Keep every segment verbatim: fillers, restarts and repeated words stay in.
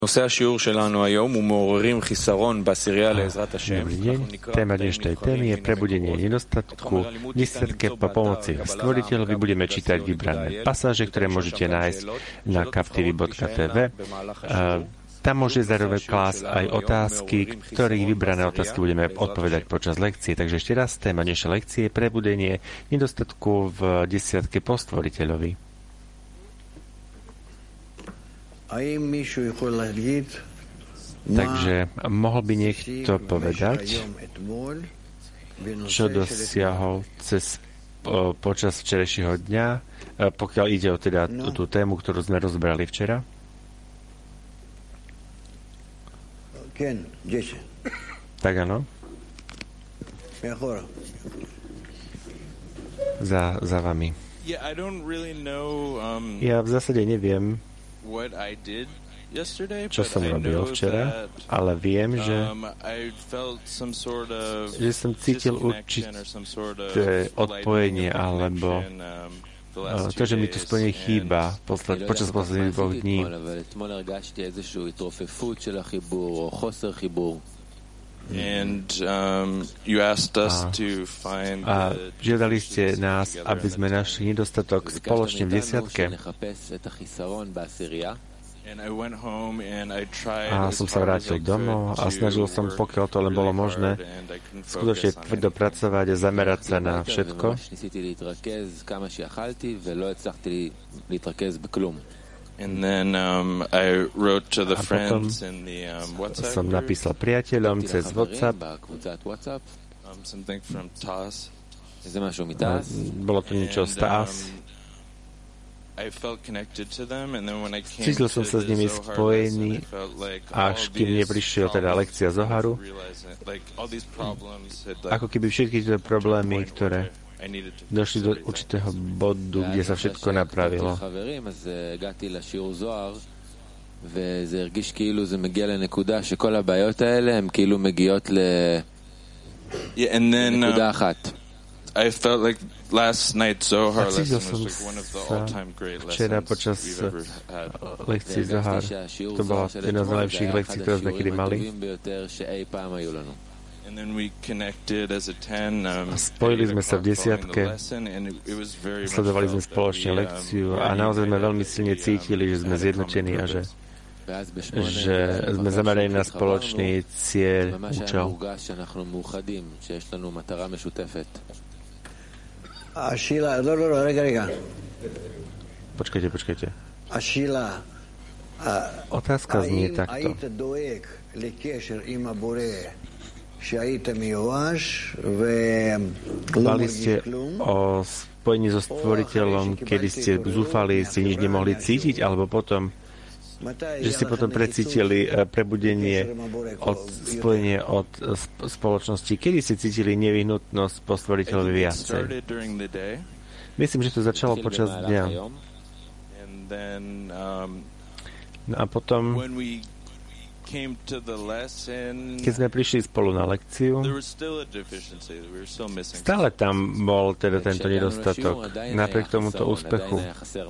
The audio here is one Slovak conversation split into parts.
נושא השיעור שלנו היום הוא מעוררים חיסרון בעשירייה לעזרת השם. Dobrý deň. Téma dnešnej témy je prebudenie nedostatku, výsledke po pomoci stvoriteľovi. Budeme čítať vybrané pasáže, ktoré môžete nájsť na captivy bodka té vé. Tam môže zároveň klásť aj otázky, ktorých vybrané otázky budeme odpovedať počas lekcie. Takže ešte raz, téma dnešnej lekcie je prebudenie nedostatku v desiatke po stvoriteľovi. Takže mohol by niekto povedať, čo dosiahol cez, po, počas včerajšieho dňa, pokiaľ ide o teda no. tú tému, ktorú sme rozbrali včera? Tak áno. Za, za vami. Ja v zásade neviem, čo som robil včera, ale viem, že, že som cítil určité odpojenie, alebo to, že mi to spojenie chýba posled, počas posledných dvoch dní. And um, you asked us to find a žiadali ste nás, aby sme našli nedostatok spoločne v desiatke. A som sa vrátil domov a snažil som, pokiaľ to len bolo možné, skutočne tvrdo pracovať a zamerať sa na všetko. And then um, I wrote to the a friends in the um, WhatsApp som napísal priateľom cez WhatsApp. Um, something from Taz. Bolo to niečo z Taz. Cítil som sa s nimi spojený, až kým neprišiel teda lekcia Zoharu. Ako keby všetky tie problémy, ktoré došli do určitého bodu, kde sa všetko napravilo. Yeah, and then um, I felt like last night Zohar lesson was like one of the all-time great lessons we've ever had. Lekcie Zohar, to bola jedna z najlepších lekcií, ktoré sme kedy mali. And then we connected as a ten. Um, Spojili sme sa v desiatke, sledovali sme spoločne lekciu a naozaj sme veľmi silne cítili, že sme zjednotení a že, že sme zamerali na spoločný cieľ, účel. Počkajte, počkajte. Otázka znie takto. Dbali ste o spojení so stvoriteľom, kedy ste zúfali, ste nič nemohli cítiť, alebo potom, že ste potom precítili prebudenie od spojenie od spoločnosti. Kedy ste cítili nevyhnutnosť po stvoriteľovi viacej? Myslím, že to začalo počas dňa. No a potom, keď sme prišli spolu na lekciu, stále tam bol teda tento nedostatok, napriek tomuto úspechu.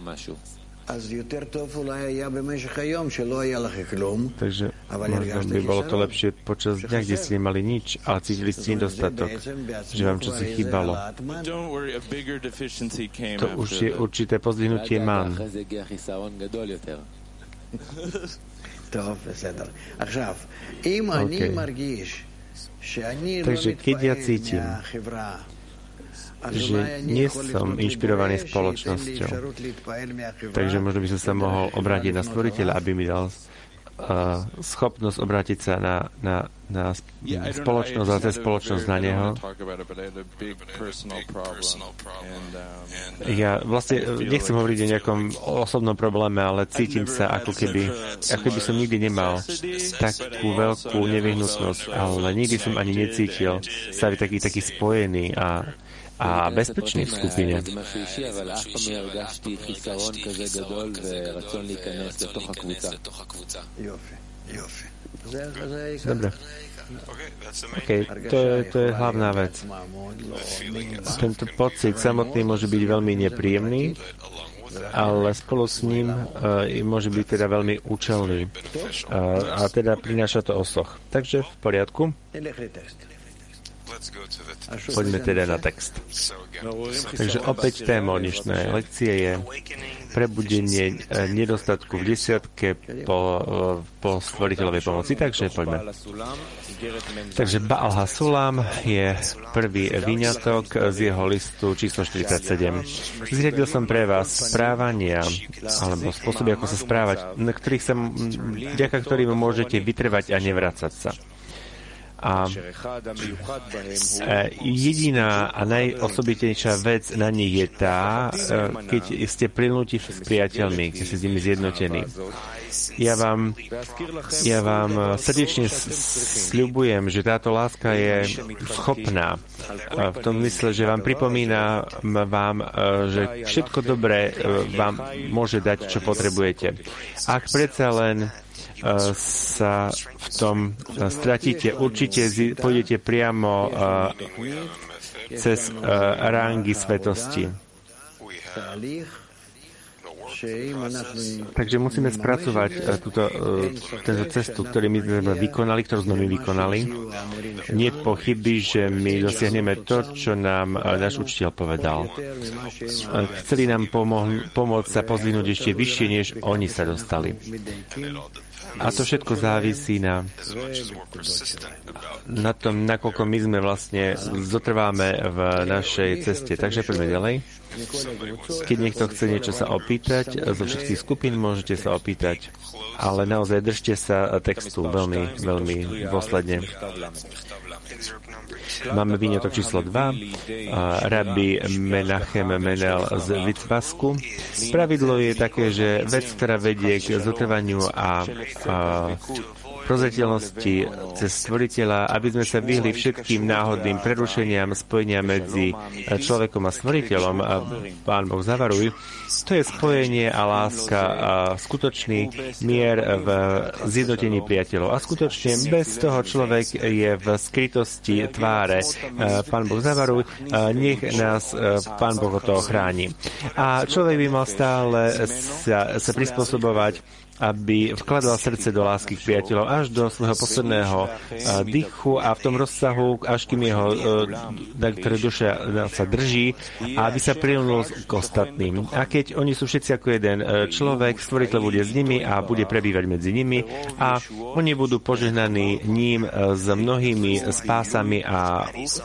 Takže možno by bolo to lepšie počas dňa, kde ste nemali nič, ale cítili ste nedostatok, že vám čosi chýbalo. To už je určité pozdvihnutie man. Okay. Takže keď ja cítim, že nie som inšpirovaný spoločnosťou, takže možno by som sa mohol obrátiť na stvoriteľa, aby mi dal uh, schopnosť obrátiť sa na, na, na spoločnosť, ale cez spoločnosť na neho. Ja vlastne nechcem hovoriť o nejakom osobnom probléme, ale cítim sa, ako keby, ako keby som nikdy nemal takú veľkú nevyhnutnosť, ale nikdy som ani necítil sa taký, taký spojený a a bezpečný v skupine. Dobre. OK, to je, to je hlavná vec. Tento pocit samotný môže byť veľmi nepríjemný, ale spolu s ním uh, môže byť teda veľmi účelný uh, a teda prináša to osoch. Takže v poriadku. Poďme teda na text. Takže opäť téma dnešnej lekcie je prebudenie nedostatku v desiatke po, po stvoriteľovej pomoci. Takže poďme. Takže Baal HaSulam je prvý výňatok z jeho listu číslo štyridsaťsedem. Zriadil som pre vás správania alebo spôsoby, ako sa správať, na ktorých sa, vďaka ktorým môžete vytrvať a nevracať sa. A jediná a najosobitejšia vec na nich je tá, keď ste prilnutí s priateľmi, keď ste s nimi zjednotení. Ja vám, ja vám srdečne sľubujem, že táto láska je schopná v tom mysle, že vám pripomína vám, že všetko dobré vám môže dať, čo potrebujete. Ak predsa len sa v tom stratíte, určite pôjdete priamo cez rangy svetosti. Takže musíme spracovať túto, túto cestu, ktorú my sme vykonali, ktorú sme my vykonali. Nie je pochyby, že my dosiahneme to, čo nám náš učiteľ povedal. Chceli nám pomoh- pomôcť sa pozdvihnúť ešte vyššie, než oni sa dostali. A to všetko závisí na, na tom, nakoľko my sme vlastne zotrváme v našej ceste. Takže poďme ďalej. Keď niekto chce niečo sa opýtať, zo všetkých skupín môžete sa opýtať, ale naozaj držte sa textu veľmi, veľmi dôsledne. Máme výňatok číslo dva, Rabbi Menachem Menel z Litvasku. Pravidlo je také, že vec, ktorá vedie k zotrvaniu a, a prozreteľnosti cez stvoriteľa, aby sme sa vyhli všetkým náhodným prerušeniam spojenia medzi človekom a stvoriteľom, a Pán Boh zavaruj, to je spojenie a láska a skutočný mier v zjednotení priateľov. A skutočne bez toho človek je v skrytosti tváre. Pán Boh zavaruj, nech nás Pán Boh od toho chráni. A človek by mal stále sa, sa prispôsobovať, aby vkladal srdce do lásky k priateľov až do svojho posledného uh, dychu a v tom rozsahu, až kým jeho uh, ktoré duša sa drží, a aby sa prilnul k ostatným. A keď oni sú všetci ako jeden uh, človek, stvoriteľ bude s nimi a bude prebývať medzi nimi a oni budú požehnaní ním uh, s mnohými spásami a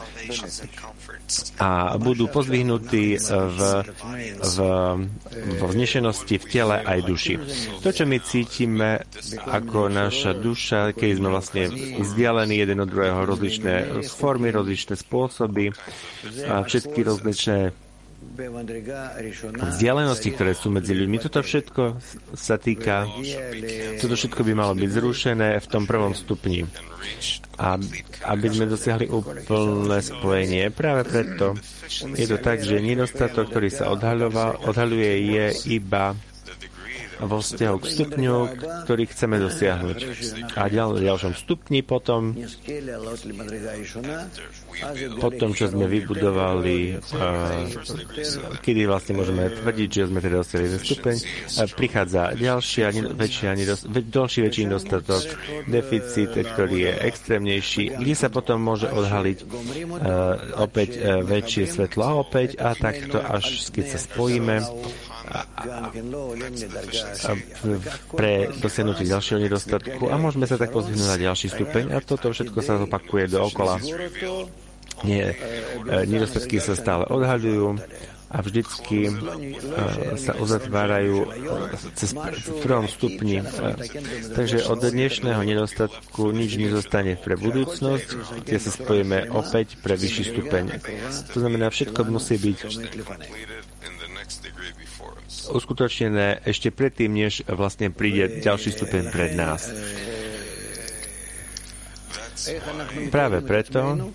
a budú pozdvihnutí v, v, v vznešenosti v tele aj duši. To, čo my cítime ako naša duša, keď sme vlastne vzdialení jeden od druhého, rozličné formy, rozličné spôsoby, a všetky rozličné vzdialenosti, ktoré sú medzi ľuďmi. Toto všetko sa týka, toto všetko by malo byť zrušené v tom prvom stupni. A aby sme dosiahli úplné spojenie. Práve preto je to tak, že nedostatok, ktorý sa odhaľuje, je iba vo vzťahu k stupňu, ktorý chceme dosiahnuť. A ďal, v ďalšom stupni potom, potom, čo sme vybudovali, uh, kedy vlastne môžeme tvrdiť, že sme teda dosiahli ten stupeň, uh, prichádza ďalšia, väčšia, ďalší väčší nedostatok, deficit, ktorý je extrémnejší, kde sa potom môže odhaliť uh, opäť uh, väčšie svetlo a opäť, a takto až keď sa spojíme a, a, a pre dosiahnutie ďalšieho nedostatku a môžeme sa tak pozvihnúť na ďalší stupeň a toto všetko sa opakuje dookola. Nie, nedostatky sa stále odhaľujú a vždycky sa uzatvárajú cez v prvom stupni. Takže od dnešného nedostatku nič nezostane pre budúcnosť, kde sa spojíme opäť pre vyšší stupeň. To znamená, všetko musí byť uskutočnené ešte predtým, než vlastne príde ďalší stupeň pred nás. Práve preto,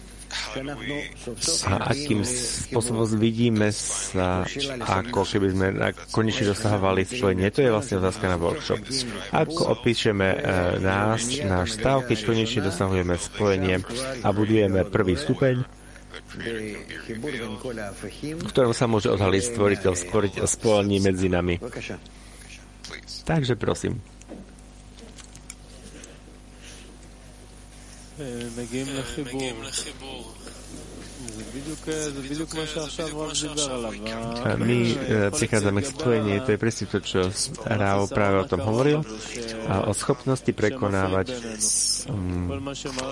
a akým spôsobom vidíme sa, ako keby sme konečne dosahovali spojenie. To je vlastne otázka na workshop. Ako opíšeme nás, náš stav, keď konečne dosahujeme spojenie a budujeme prvý stupeň, v ktorom sa môže odhaliť stvoriteľ spojení medzi nami. Takže prosím. My prichádzame k spojeniu, to je presne to, čo Rao práve o tom hovoril, a o schopnosti prekonávať um,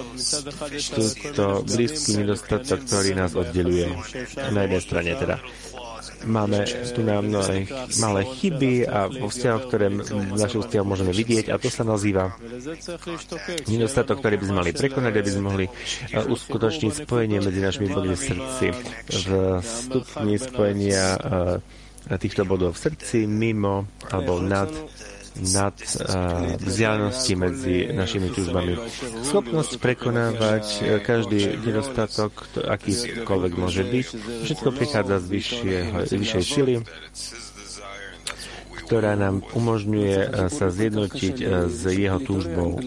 túto blízky nedostatok, ktorý nás oddeľuje. Na jednej strane teda máme tu na mnohé malé chyby a vo vzťahoch, ktoré v našich vzťahoch môžeme vidieť, a to sa nazýva nedostatok, ktorý by sme mali prekonať, aby sme mohli uskutočniť spojenie medzi našimi bodmi v srdci. V stupni spojenia týchto bodov v srdci, mimo alebo nad nad uh, vzdialenosti medzi našimi túžbami. Schopnosť prekonávať uh, každý nedostatok, to, akýkoľvek môže byť, všetko prichádza z vyššieho, vyššej sily, ktorá nám umožňuje uh, sa zjednotiť uh, s jeho túžbou.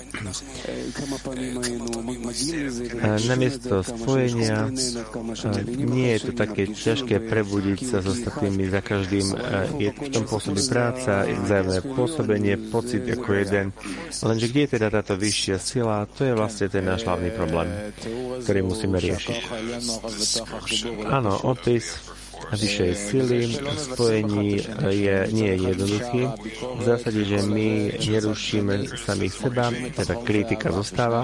Uh, namiesto spojenia uh, nie je to také ťažké prebudiť sa s ostatnými za každým. Uh, je v tom pôsobí práca, vzájomné pôsobenie, pocit ako jeden. Lenže kde je teda táto vyššia sila, to je vlastne ten náš hlavný problém, ktorý musíme riešiť. Áno, opis vyššej sily v spojení je, nie je jednoduchý. V zásade, že my nerušíme samých seba, teda kritika zostáva.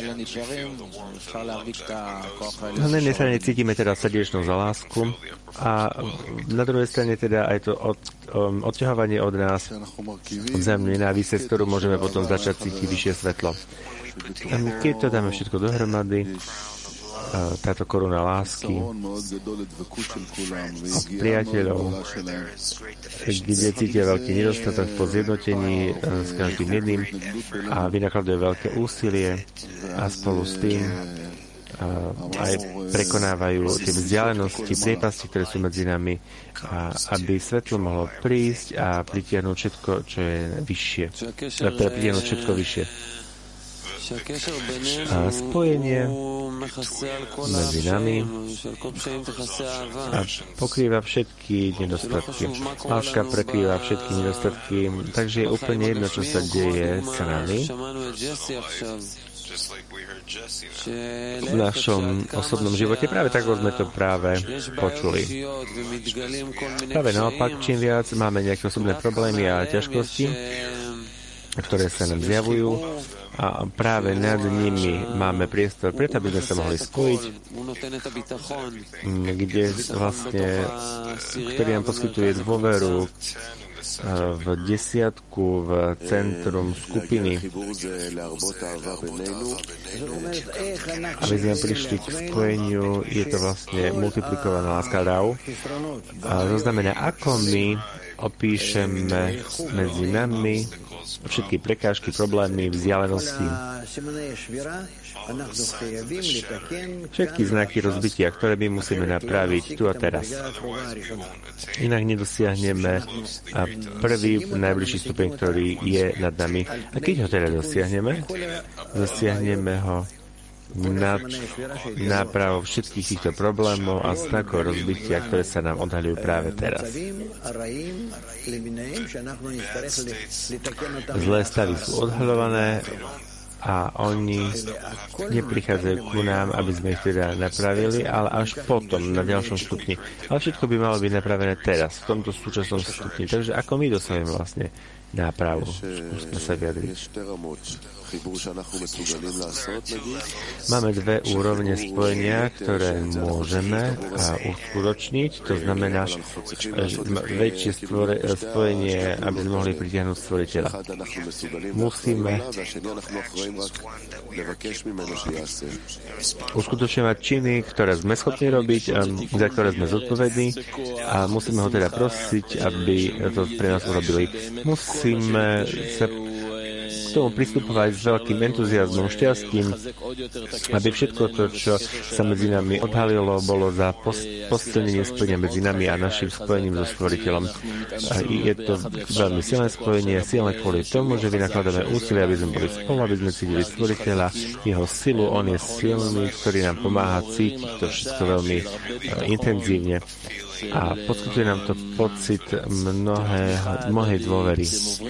Na jednej strane cítime teda srdečnosť za lásku a na druhej strane teda aj to od, um, odťahovanie od nás, vzájomnú nenávisť, z ktorú môžeme potom začať cítiť vyššie svetlo. Keď to dáme všetko dohromady, táto koruna lásky a priateľov, kde cítia veľký nedostatok po zjednotení s každým jedným a vynakladuje veľké úsilie a spolu s tým aj prekonávajú tie vzdialenosti, priepasti, ktoré sú medzi nami, a aby svetlo mohlo prísť a pritiahnuť všetko, čo je vyššie. Pritiahnuť všetko vyššie. A spojenie medzi nami a pokrýva všetky nedostatky. Láska prekrýva všetky nedostatky, takže je úplne jedno, čo sa deje s nami. V našom osobnom živote práve tak, ako sme to práve počuli. Práve naopak, čím viac máme nejaké osobné problémy a ťažkosti, ktoré sa nám zjavujú, a práve nad nimi máme priestor, preto aby sme sa mohli spojiť, kde vlastne, ktorý nám poskytuje dôveru v desiatku, v centrum skupiny, aby sme prišli k spojeniu. Je to vlastne multiplikovaná láska Rao. A to znamená, ako my opíšeme medzi nami všetky prekážky, problémy, vzdialenosti, všetky znaky rozbitia, ktoré my musíme napraviť tu a teraz. Inak nedosiahneme prvý najbližší stupeň, ktorý je nad nami. A keď ho teda dosiahneme, dosiahneme ho na nápravu všetkých týchto problémov a znakov rozbitia, ktoré sa nám odhaľujú práve teraz. Zlé stavy sú odhaľované a oni neprichádzajú ku nám, aby sme ich teda napravili, ale až potom, na ďalšom stupni. Ale všetko by malo byť napravené teraz, v tomto súčasnom stupni. Takže ako my dosahujeme vlastne nápravu? Skúsme sa vyjadriť. Máme dve úrovne spojenia, ktoré môžeme uskutočniť. To znamená väčšie stvore, spojenie, aby sme mohli pritiahnuť stvoriteľa. Musíme uskutočňovať činy, ktoré sme schopní robiť, za ktoré sme zodpovední, a musíme ho teda prosiť, aby to pre nás urobili. Musíme sa tomu pristupovať s veľkým entuziazmom, šťastím, aby všetko to, čo sa medzi nami odhalilo, bolo za posilnenie spojenia medzi nami a našim spojením so Stvoriteľom. A je to veľmi silné spojenie, silné kvôli tomu, že vynakladáme úsilie, aby sme boli spolu, aby sme cítili Stvoriteľa, jeho silu, on je silný, ktorý nám pomáha cítiť to všetko veľmi uh, intenzívne. A poskytuje nám to pocit mnohé, mnohej dôvery,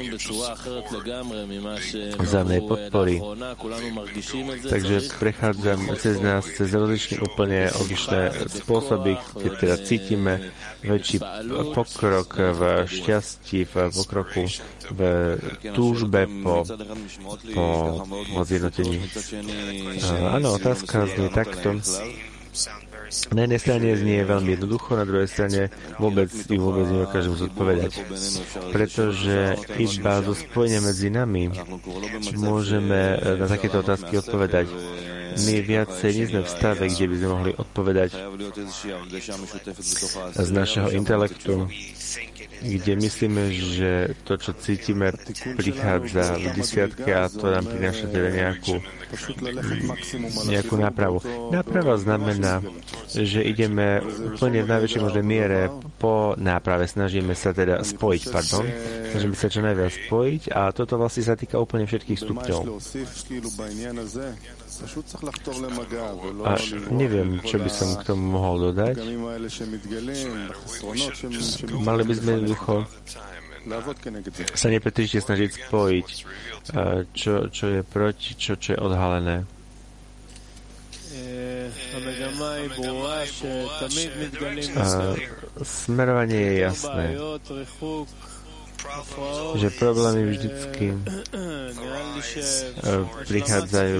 vzájomnej podpory. Takže prechádzam cez nás, cez rozličné úplne odlišné spôsoby, keď teda cítime väčší pokrok v šťastí, v pokroku, v túžbe po, po, po zjednotení. Áno, otázka znie takto. Na jednej strane znie veľmi jednoducho, na druhej strane vôbec i vôbec nedokážem zodpovedať. Pretože iba zo spojenia medzi nami môžeme na takéto otázky odpovedať. My viacej nie sme v stave, kde by sme mohli odpovedať z našeho intelektu, kde myslíme, že to, čo cítime, prichádza v desiatke a to nám prináša teda nejakú, nejakú nápravu. Náprava znamená, že ideme úplne v najväčšej možnej miere po náprave. Snažíme sa teda spojiť, pardon. Snažíme sa čo najviac spojiť a toto vlastne sa týka úplne všetkých stupňov. A neviem, čo by som k tomu mohol dodať. Mali by sme jednoducho sa nepretržite snažiť spojiť, čo, čo je proti, čo, čo je odhalené. A smerovanie je jasné, že problémy vždycky prichádzajú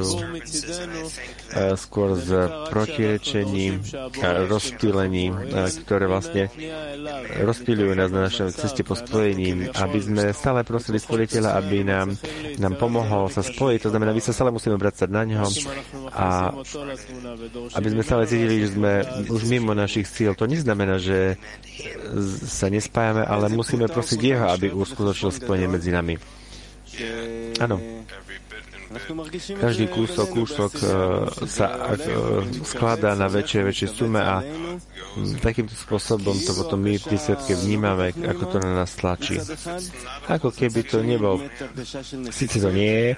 skôr z protirečení a rozptýlení, ktoré vlastne rozptýľujú nás na našej ceste po spojení, aby sme stále prosili Stvoriteľa, aby nám, nám pomohol sa spojiť. To znamená, my sa stále musíme vrácať na ňo a aby sme stále cítili, že sme už mimo našich síl. To neznamená, že sa nespájame, ale musíme prosiť jeho, aby uskutočnil spojenie medzi nami. Áno. Každý kúsok, kúsok uh, sa uh, skladá na väčšie, väčšie sume a um, takýmto spôsobom to potom my v výsledke vnímame, ako to na nás tlačí. Ako keby to nebol. Sice to nie je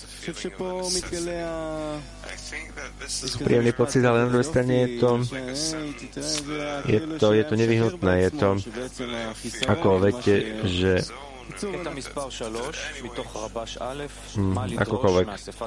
príjemný pocit, ale na druhej strane je to, je to, je to nevyhnutné. Je to, ako viete, že Hmm, akokoľvek.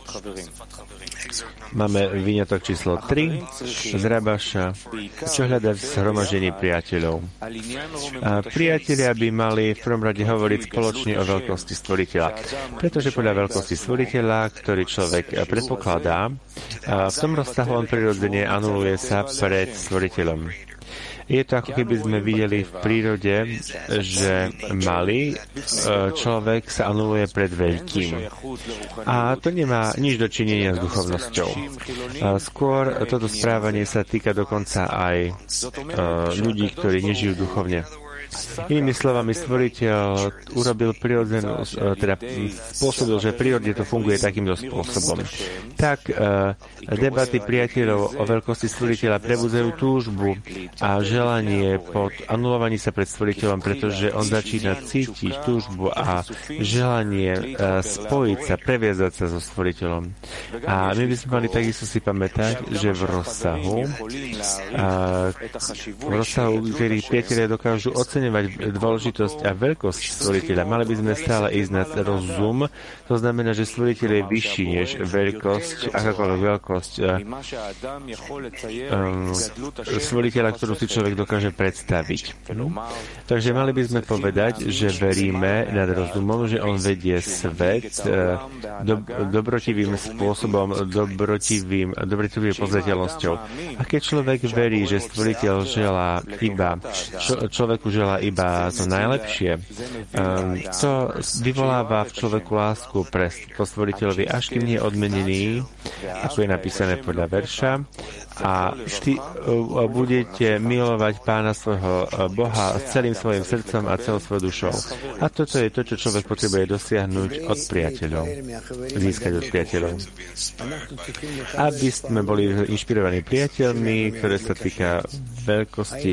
Máme výňatok číslo tri z Rabaša, čo hľadať v zhromaždení priateľov. A priatelia by mali v prvom rade hovoriť spoločne o veľkosti Stvoriteľa. Pretože podľa veľkosti Stvoriteľa, ktorý človek predpokladá, v tom rozsahu on prirodzene anuluje sa pred Stvoriteľom. Je to ako keby sme videli v prírode, že malý človek sa anuluje pred veľkým. A to nemá nič dočinenia s duchovnosťou. Skôr toto správanie sa týka dokonca aj ľudí, ktorí nežijú duchovne. Inými slovami, Stvoriteľ urobil prirodzenú, teda spôsobil, že v prírode to funguje takýmto spôsobom. Tak debaty priateľov o veľkosti Stvoriteľa prebudzajú túžbu a želanie pod anulovaní sa pred Stvoriteľom, pretože on začína cítiť túžbu a želanie spojiť sa, previazať sa so Stvoriteľom. A my by sme mali takisto si pamätať, že v rozsahu, v rozsahu, ktorý priatelia dokážu oceniť dôležitosť a veľkosť Stvoriteľa. Mali by sme stále ísť na rozum. To znamená, že Stvoriteľ je vyšší než veľkosť, akákoľvek veľkosť um, Stvoriteľa, ktorú si človek dokáže predstaviť. No? Takže mali by sme povedať, že veríme nad rozumom, že on vedie svet uh, do, dobrotivým spôsobom, dobrotivým, dobrotivým pozreteľnosťou. A keď človek verí, že Stvoriteľ želá iba, čo, človeku želá iba to najlepšie, um, to vyvoláva v človeku lásku pre Stvoriteľovi, až kým nie je odmenený, ako je napísané podľa verša, a vždy budete milovať Pána svojho Boha s celým svojim srdcom a celou svojou dušou. A toto je to, čo človek potrebuje dosiahnuť od priateľov, získať od priateľov. Aby sme boli inšpirovaní priateľmi, ktoré sa týka veľkosti,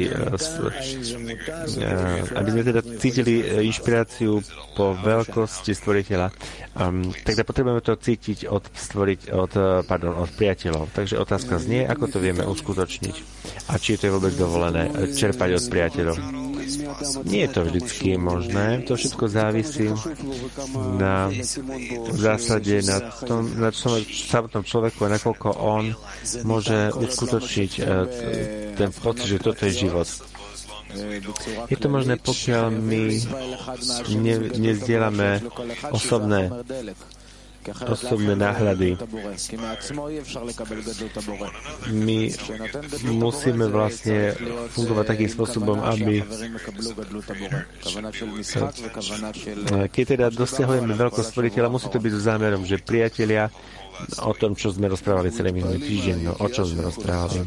aby sme teda cítili inšpiráciu po veľkosti stvoriteľa, um, teda potrebujeme to cítiť od, stvoriť, od, pardon, od priateľov. Takže otázka znie, ako to vieme uskutočniť a či to je vôbec dovolené čerpať od priateľov. Nie je to vždycky možné, to všetko závisí na v zásade na tom, na samotnom človeku a nakoľko on môže uskutočniť ten pocit, že toto je život. Je to možné, pokiaľ my ne, nezdielame osobné osobné náhľady. My musíme vlastne fungovať takým spôsobom, aby keď teda dosiahujeme veľkosť stvoriteľa, musí to byť s zámerom, že priatelia o tom, čo sme rozprávali celý minulý týždeň, no, o čom sme rozprávali.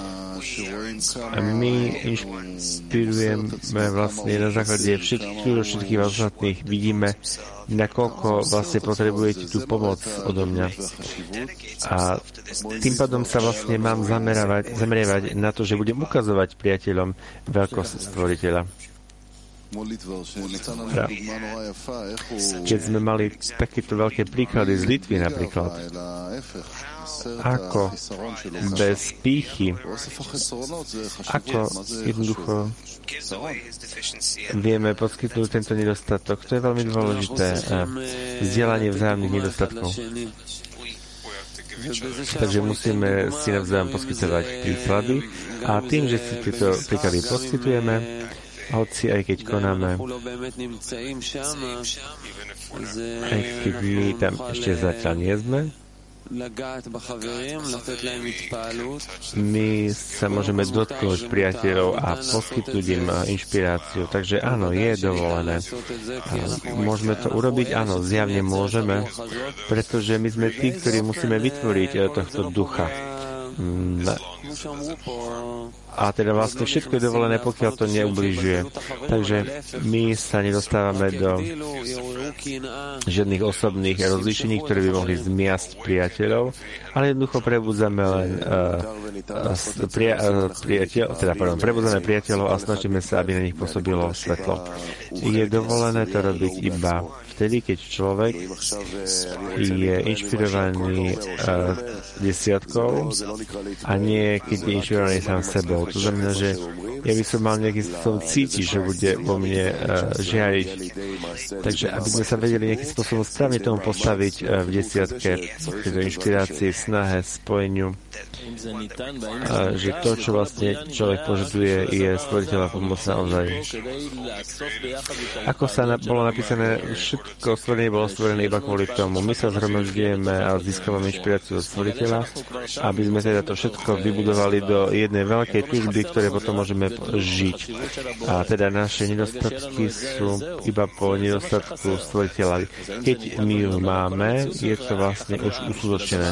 A my inšpirujeme vlastne na základe všetkých, všetkých ostatných, vidíme, nakoľko vlastne potrebujete tú pomoc odo mňa. A tým pádom sa vlastne mám zamerávať, zameriavať na to, že budem ukazovať priateľom veľkosť stvoriteľa. Keď sme mali takéto veľké príklady z Litvy napríklad, ako bez pýchy, ako jednoducho vieme poskytnúť tento nedostatok. To je veľmi dôležité. Vzdielanie vzájomných nedostatkov. Takže musíme si navzájom poskytovať príklady a tým, že si tieto príklady poskytujeme, hoci aj keď konáme, aj keď my tam ešte zatiaľ nie sme, my sa môžeme dotknúť priateľov a poskytnúť im inšpiráciu. Takže áno, je dovolené. Môžeme to urobiť? Áno, zjavne môžeme, pretože my sme tí, ktorí musíme vytvoriť tohto ducha. A teda vlastne všetko je dovolené, pokiaľ to neubližuje. Takže my sa nedostávame do žiadnych osobných rozlíšení, ktoré by mohli zmiasť priateľov, ale jednoducho prebudzame len uh, pria, uh, priateľ, teda pardon, prebudzame priateľov a snažíme sa, aby na nich pôsobilo svetlo. Je dovolené to robiť iba vtedy, keď človek je inšpirovaný uh, desiatkou a nie keď je inšpirovaný sám sebou. To znamená, že ja by som mal nejakým spôsobom cítiť, že bude vo mne uh, žiariť. Takže aby sme sa vedeli nejakým spôsobom správne tomu postaviť uh, v desiatke, v tejto inšpirácii, snahe, spojeniu, uh, že to, čo vlastne človek požaduje, je stvoriteľa pomoc naozaj. Ako sa na, bolo napísané, všetko stvorenie bolo stvorené iba kvôli tomu. My sa zhromažďujeme a získavame inšpiráciu od stvoriteľa, aby sme teda to všetko vybudovali do jednej veľkej túžby, ktoré potom môžeme žiť. A teda naše nedostatky sú iba po nedostatku stvoriteľa. Keď my ju máme, je to vlastne už uskutočnené.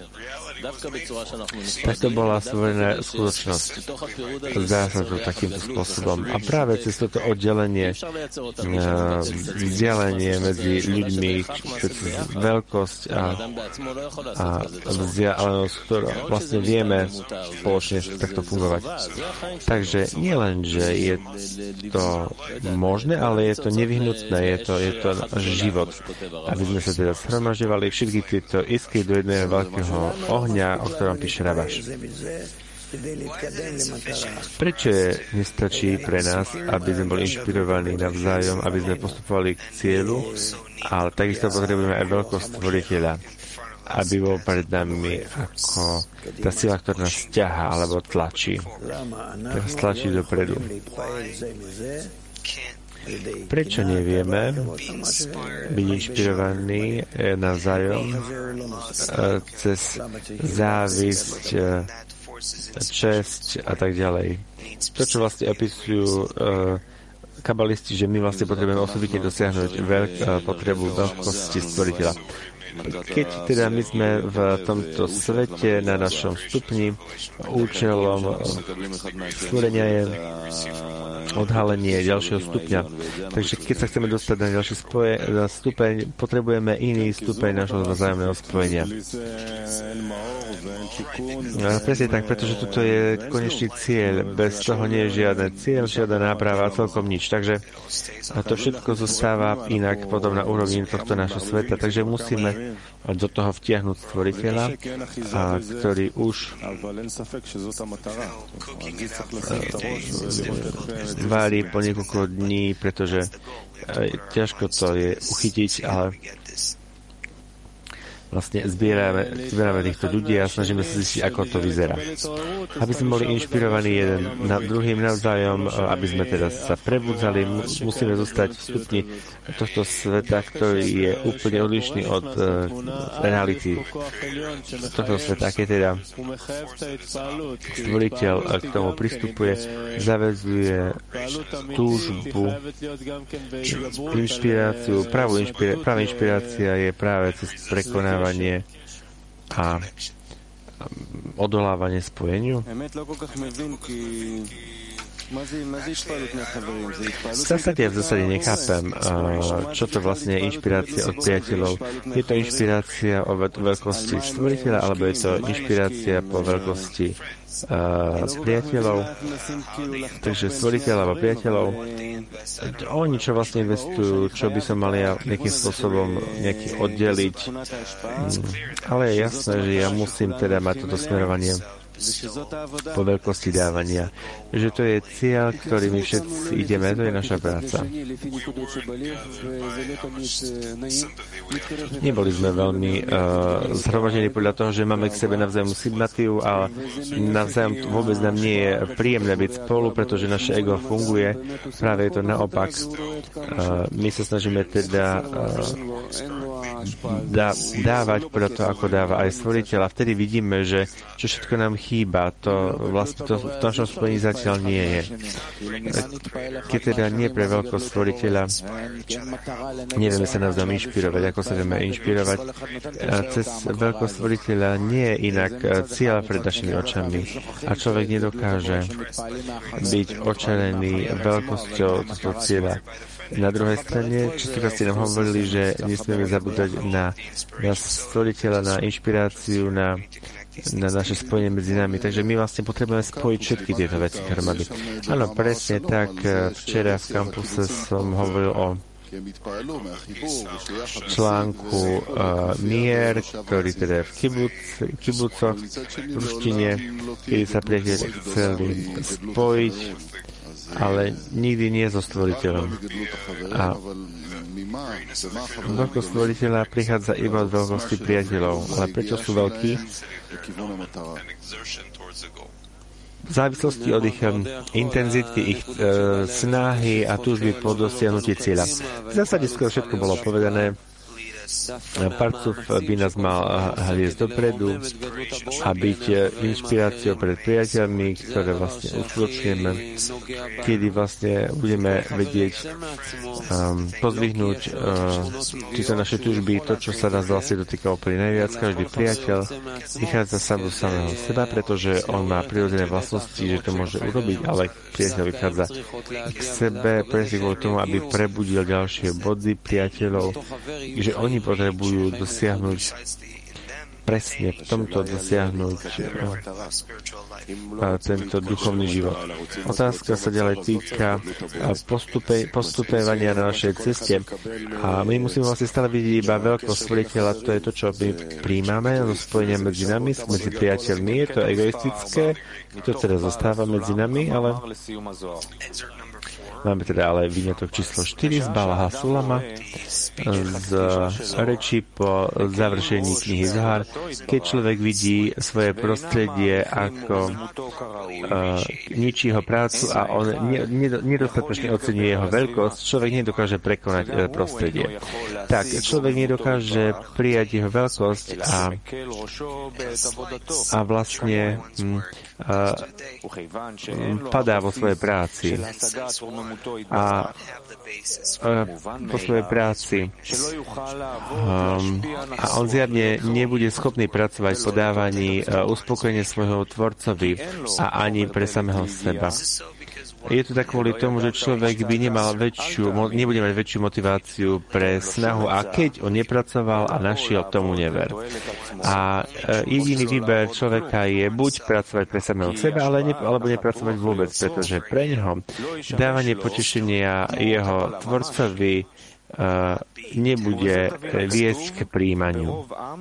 Tak to bola stvorená skutočnosť. Zdá sa to takýmto spôsobom. A práve cez toto oddelenie, vzdialenie medzi ľuďmi, veľkosť a, a vzdialenosť, ktorú vlastne vieme spoločne takto fungovať. Takže nie len, že je to možné, ale je to nevyhnutné, je to, je to život. Aby sme sa teda zhromažďovali všetky tieto iskry do jedného veľkého ohňa, o ktorom píše Rabaš. Prečo nestačí pre nás, aby sme boli inšpirovaní navzájom, aby sme postupovali k cieľu, ale takisto potrebujeme aj veľkosť stvoriteľa, aby bol pred nami ako tá sila, ktorá nás ťahá alebo tlačí. Teraz tlačí dopredu. Prečo nevieme byť inšpirovaní navzájom cez závisť, česť a tak ďalej? To, čo vlastne opisujú kabalisti, že my vlastne potrebujeme osobitne dosiahnuť veľk, potrebu veľkosti stvoriteľa. Keď teda my sme v tomto svete na našom stupni, účelom stvorenia je odhalenie ďalšieho stupňa. Takže keď sa chceme dostať na ďalší spoje, na stupeň, potrebujeme iný stupeň našho vzájomného spojenia. No, presne tak, pretože toto je konečný cieľ. Bez toho nie je žiadny cieľ, žiadna náprava, celkom nič. Takže to všetko zostáva inak potom na úrovni tohto nášho sveta. Takže musíme do toho vtiahnuť stvoriteľa, a ktorý už vári po niekoľko dní, pretože ťažko to je uchytiť, ale vlastne zbierame, zbierame týchto ľudí a snažíme sa zistiť, ako to vyzerá. Aby sme boli inšpirovaní jeden na druhým navzájom, aby sme teda sa prebudzali, musíme zostať v stupni tohto sveta, ktorý je úplne odlišný od uh, reality tohto sveta, keď teda stvoriteľ k tomu pristupuje, zavezuje túžbu, inšpiráciu, pravú inšpira- práva inšpirácia je práve cez prekonávanie a odolávanie spojeniu. V zásade, v zásade nechápem, čo to vlastne je inšpirácia od priateľov. Je to inšpirácia o veľkosti stvoriteľa, alebo je to inšpirácia po veľkosti uh, priateľov? Takže stvoriteľ alebo priateľov, oni čo vlastne investujú, čo by som mal ja nejakým spôsobom nejaký oddeliť. Mm, ale je jasné, že ja musím teda mať toto smerovanie po veľkosti dávania. Že to je cieľ, ktorý my všetci ideme, to je naša práca. Neboli sme veľmi uh, zhromaždení podľa toho, že máme k sebe navzájom sympatiu a navzájom vôbec nám nie je príjemné byť spolu, pretože naše ego funguje. Práve je to naopak. Uh, my sa snažíme teda uh, dá, dávať podľa toho, ako dáva aj stvoriteľ. A vtedy vidíme, že čo všetko nám chýba, to vlastne to v našom spojení zatiaľ nie je. Keď teda nie pre veľkosť stvoriteľa, nevieme sa navzájom inšpirovať, ako sa vieme inšpirovať. Cez veľkosť stvoriteľa nie je inak cieľ pred našimi očami a človek nedokáže byť očarený veľkosťou tohto cieľa. Na druhej strane, častokrát ste nám hovorili, že nesmieme zabúdať na, na stvoriteľa, na inšpiráciu, na, na naše spojenie medzi nami. Takže my vlastne potrebujeme spojiť všetky tieto veci dohromady. Áno, presne tak. Včera v kampuse som hovoril o článku uh, Mier, ktorý teda je v kibuc, kibucoch, v ruštine, kedy sa priatelia chceli spojiť, ale nikdy nie so stvoriteľom. A veľkosť stvoriteľa prichádza iba od veľkosti priateľov. Ale prečo sú veľkí? V závislosti od ich um, intenzity, ich uh, snahy a túžby po dosiahnutí cieľa. V zásade skoro všetko bolo povedané. Parcov by nás mal hliesť dopredu a byť inšpiráciou pred priateľmi, ktoré vlastne uskutočníme, kedy vlastne budeme vedieť um, pozdvihnúť uh, tieto naše túžby, to, čo sa nás vlastne dotýka úplne najviac. Každý priateľ vychádza sám do samého seba, pretože on má prirodzené vlastnosti, že to môže urobiť, ale priateľ vychádza k sebe presne kvôli tomu, aby prebudil ďalšie body priateľov, že oni potrebujú dosiahnuť presne v tomto dosiahnuť a tento duchovný život. Otázka sa ďalej týka postupe, postupovania na našej ceste a my musíme vlastne stále vidieť iba veľkosť stvoriteľa, to je to, čo my príjmame zo spojenia medzi nami, medzi priateľmi. Je to egoistické, to teda zostáva medzi nami, ale máme teda ale výňatok číslo štyri z Balaha Sulama z reči po završení knihy Zohar, keď človek vidí svoje prostredie ako uh, ničí jeho prácu a on ne, ne, nedostatočne oceňuje jeho veľkosť, človek nedokáže prekonať uh, prostredie. tak človek nedokáže prijať jeho veľkosť a, a vlastne hm, a, hm, padá vo svojej práci. A, a po svojej práci. Um, a on zjavne nebude schopný pracovať v podávaní uh, uspokojenia svojho tvorcovi a ani pre samého seba. Je to tak kvôli tomu, že človek by nemal väčšiu, nebude mať väčšiu motiváciu pre snahu a keď on nepracoval a našiel, tomu never. A jediný výber človeka je buď pracovať pre samého seba, ale ne, alebo nepracovať vôbec, pretože pre neho dávanie potešenia jeho tvorcovi Uh, nebude viesť k príjmaniu.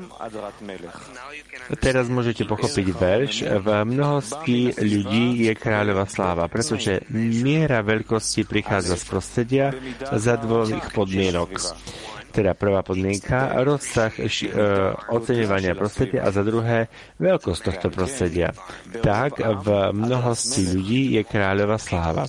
Teraz môžete pochopiť verš. V mnohosti ľudí je kráľová sláva, pretože miera veľkosti prichádza z prostredia za dvoch podmienok. Teda prvá podmienka, rozsah uh, oceňovania prostredia a za druhé, veľkosť tohto prostredia. Tak v mnohosti ľudí je kráľová sláva.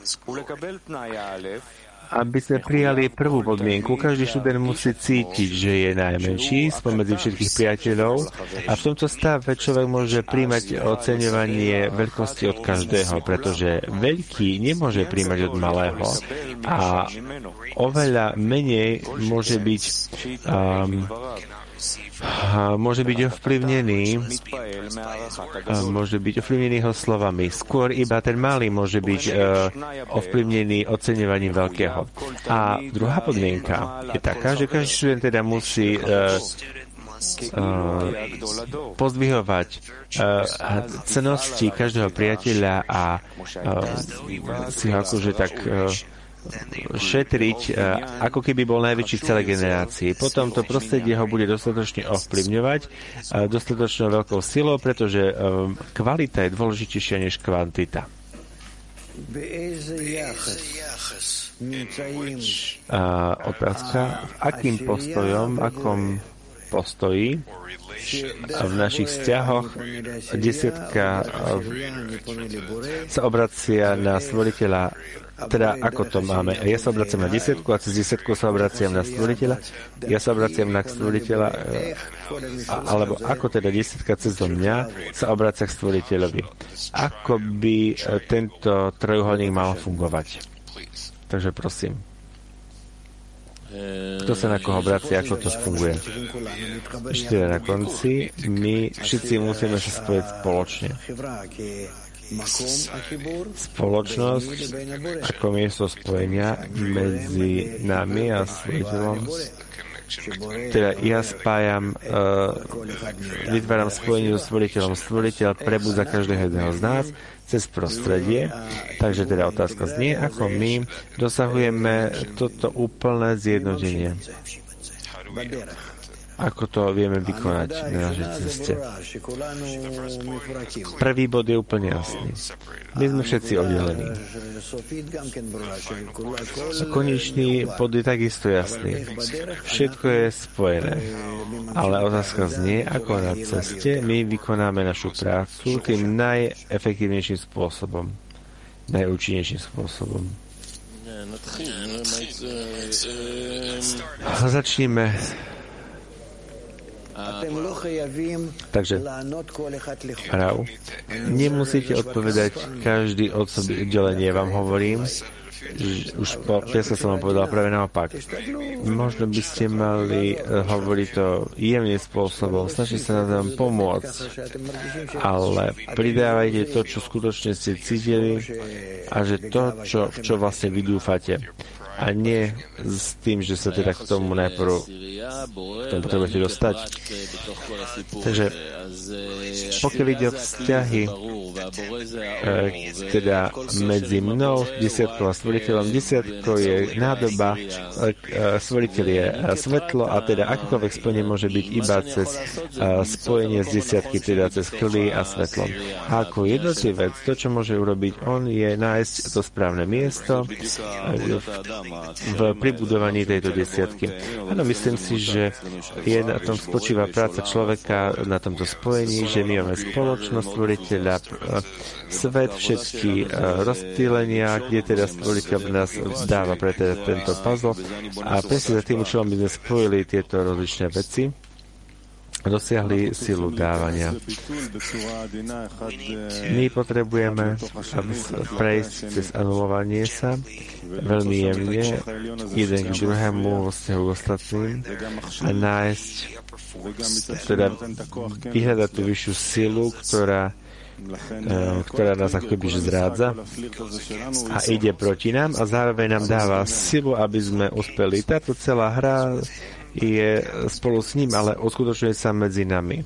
Aby sme prijali prvú podmienku, každý študent musí cítiť, že je najmenší spomedzi všetkých priateľov a v tomto stave človek môže príjmať oceňovanie veľkosti od každého, pretože veľký nemôže príjmať od malého a oveľa menej môže byť um, môže byť ovplyvnený môže byť ovplyvnený jeho slovami. Skôr iba ten malý môže byť uh, ovplyvnený oceňovaním veľkého. A druhá podmienka je taká, že každý študent teda musí uh, Uh, pozdvihovať uh, cennosti každého priateľa a uh, si ho akože tak uh, šetriť, uh, ako keby bol najväčší v celej generácii. Potom to prostredie ho bude dostatočne ovplyvňovať uh, dostatočnou veľkou silou, pretože uh, kvalita je dôležitejšia než kvantita. A otázka, akým postojom, akom postoji a v našich vzťahoch desiatka sa obracia na stvoriteľa, teda ako to máme? Ja sa obraciam na desiatku a cez desiatku sa obraciam na stvoriteľa. Ja sa obraciam na stvoriteľa, alebo ako teda desiatka cez mňa sa obracia k stvoriteľovi. Ako by tento trojuholník mal fungovať? Takže prosím. Kto sa na koho obracia, ako to funguje? Ešte na konci, my všetci musíme sa spojiť spoločne. Spoločnosť ako miesto spojenia medzi nami a stvoriteľom. Teda ja spájam, uh, vytváram spojenie so stvoriteľom. Stvoriteľ prebudza každého jedného z nás cez prostredie. Takže teda otázka znie, ako my dosahujeme toto úplné zjednotenie. Ako to vieme vykonať na našej ceste. Prvý bod je úplne jasný. My sme všetci oddelení. Konečný bod je takisto jasný. Všetko je spojené. Ale otázka znie, ako na ceste my vykonáme našu prácu tým najefektívnejším spôsobom. Najúčinnejším spôsobom. Začníme. Takže, Rau, nemusíte odpovedať každý oddelenie, vám hovorím, už po pieske som vám povedal práve naopak. Možno by ste mali hovoriť to jemným spôsobom, snažite sa na tom pomôcť, ale pridávajte to, čo skutočne ste cítili a že to, čo, v čo vlastne vydúfate. A nie s tým, že sa teda k tomu najprv k tomu potrebujete dostať. Takže pokiaľ ide o vzťahy e, teda medzi mnou, desiatkou a stvoriteľom, desiatkou je nádoba, e, stvoriteľ je svetlo a teda akékoľvek spojenie môže byť iba cez e, spojenie z desiatky, teda cez chvíli a svetlom. A ako jednotlivec, to, čo môže urobiť on, je nájsť to správne miesto, e, v pribudovaní tejto desiatky. Áno, myslím si, že je na tom spočíva práca človeka, na tomto spojení, že my máme spoločnosť stvoriteľa, svet, všetky rozptýlenia, kde teda stvoriteľ nás dáva pre teda tento puzzle. A presne za tým účelom by sme spojili tieto rozličné veci, dosiahli silu dávania. My potrebujeme prejsť cez anulovanie sa veľmi jemne jeden k druhému vo vzťahu k ostatným a nájsť, teda vyhľadať tú vyššiu silu, ktorá ktorá nás akoby zrádza a ide proti nám a zároveň nám dáva silu, aby sme uspeli. Táto celá hra je spolu s ním, ale uskutočňuje sa medzi nami.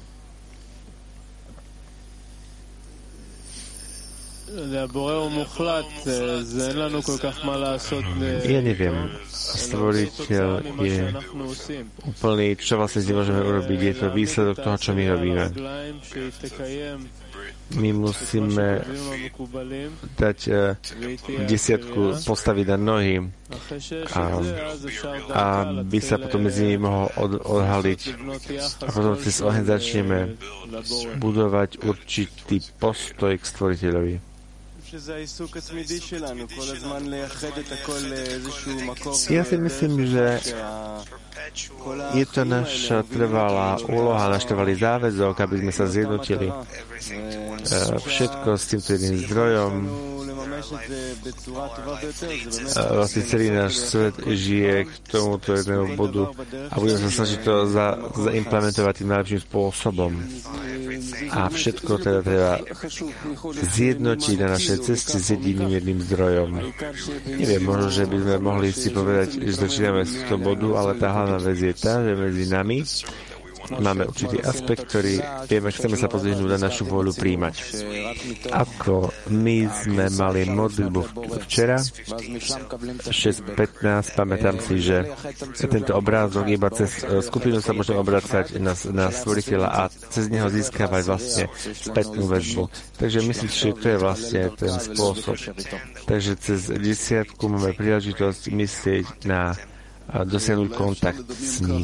Ja neviem, stvoriteľ je úplný, čo vlastne môžeme urobiť. Je to výsledok toho, čo my robíme. My musíme dať uh, desiatku postaviť na nohy a, a by sa potom medzi nimi mohol od, odhaliť a potom cez oheň začneme budovať určitý postoj k stvoriteľovi. Ja si myslím, že je to naša trvalá úloha, náš trvalý záväzok, aby sme sa zjednotili všetko s týmto jedným zdrojom. Vlastne celý náš svet žije k tomuto jednému bodu a budeme sa snažiť to za, zaimplementovať tým najlepším spôsobom. A všetko teda treba zjednotiť na našej ceste s jediným jedným zdrojom. Neviem, možno, že by sme mohli si povedať, že začíname z toho bodu, ale tá hlavná vec je tá, že medzi nami máme určitý aspekt, ktorý vieme, chceme sa pozrieť na našu vôľu príjmať. Ako my sme mali modlitbu včera, šesť pätnásť, pamätám si, že tento obrázok iba cez skupinu sa môžeme obracať na, na stvoriteľa a cez neho získavať vlastne spätnú väzbu. Takže myslím si, že to je vlastne ten spôsob. Takže cez desiatku máme príležitosť myslieť na dosiahnuť kontakt s ním.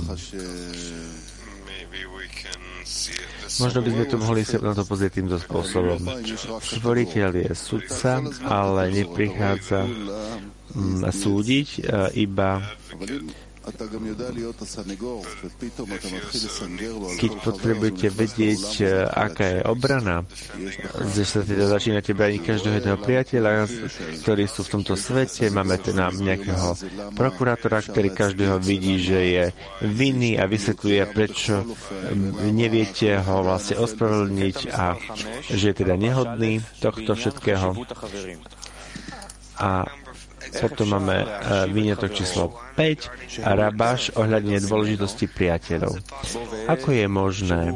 Možno by sme to mohli sa na to pozrieť týmto spôsobom. Stvoriteľ je sudca, ale neprichádza mm, súdiť, iba keď potrebujete vedieť, aká je obrana, že sa teda začínate brániť každého jedného priateľa, ktorí sú v tomto svete, máme teda nejakého prokurátora, ktorý každého vidí, že je vinný a vysvetľuje, prečo neviete ho vlastne ospravedlniť a že je teda nehodný tohto všetkého. A potom máme uh, výňatok číslo päť a rabáš ohľadne dôležitosti priateľov. Ako je možné,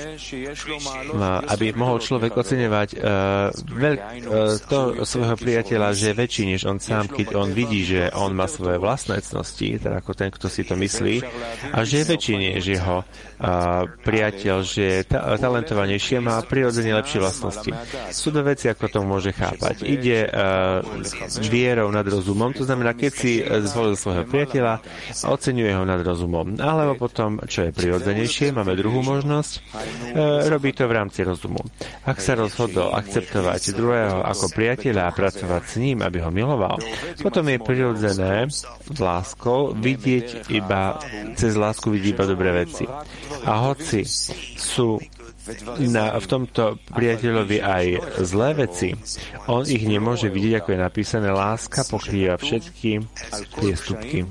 aby mohol človek oceňovať uh, veľ, uh, to svojho priateľa, že je väčší než on sám, keď on vidí, že on má svoje vlastné cnosti, teda ako ten, kto si to myslí, a že je väčší než jeho uh, priateľ, že je ta- talentovanejší a má prirodzene lepšie vlastnosti. Sú dve veci, ako to môže chápať. Ide uh, vierou nad rozumom, to znamená, keď si zvolil svojho priateľa, oceňuje ho nad rozumom. Alebo potom, čo je prirodzenejšie, máme druhú možnosť, e, robí to v rámci rozumu. Ak sa rozhodol akceptovať druhého ako priateľa a pracovať s ním, aby ho miloval, potom je prirodzené s láskou vidieť iba, cez lásku vidí iba dobré veci. A hoci sú Na, v tomto priateľovi aj zlé veci, on ich nemôže vidieť, ako je napísané, láska pokrýva všetky priestupky.